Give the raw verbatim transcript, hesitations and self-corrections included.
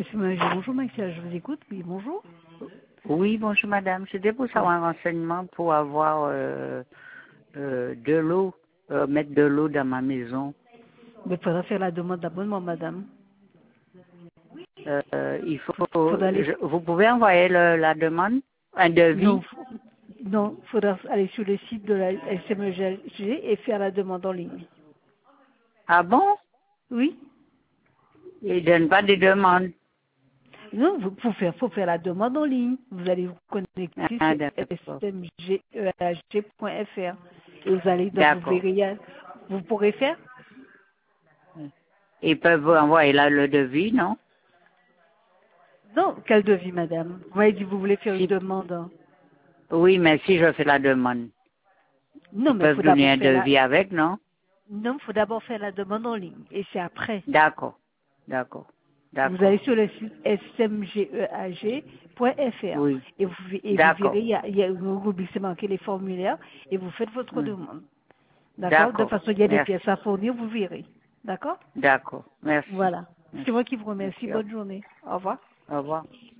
Bonjour Maxia, je vous écoute. Oui, bonjour. Oui, bonjour madame. C'était pour savoir un renseignement pour avoir euh, euh, de l'eau, euh, mettre de l'eau dans ma maison. Mais il faudra faire la demande d'abonnement, madame. Euh, il faut, Faudra aller... je- vous pouvez envoyer le- la demande, un Non, devis. faut- non, faudra aller sur le site de la S M G et faire la demande en ligne. Ah bon? Oui. Ils donnent pas de demande. Non, vous faut faire, faut faire la demande en ligne. Vous allez vous connecter Ah sur d'accord. s m g e h g point f r et vous allez, donc vous D'accord. verrez, il y a- vous pourrez faire. Ils peuvent vous envoyer là le devis, non? Non, quel devis, madame? Vous m'avez dit que vous voulez faire une Si, demande. Hein. oui, mais si je fais la demande, Non, ils mais il peuvent faut donner d'abord un faire la, devis avec, non? non, faut d'abord faire la demande en ligne et c'est après. D'accord. D'accord. Vous allez D'accord. sur le site s m g e a g point f r Oui. et vous, et vous verrez, D'accord. il y a, il y a vous oubliez marqué les formulaires et vous faites votre Hmm. demande. D'accord? De D'accord. façon, il y a des Merci. pièces à fournir, vous verrez. D'accord? D'accord. Merci. Voilà. C'est Merci. moi qui vous remercie. Merci. Au Bonne journée. Au revoir. au revoir.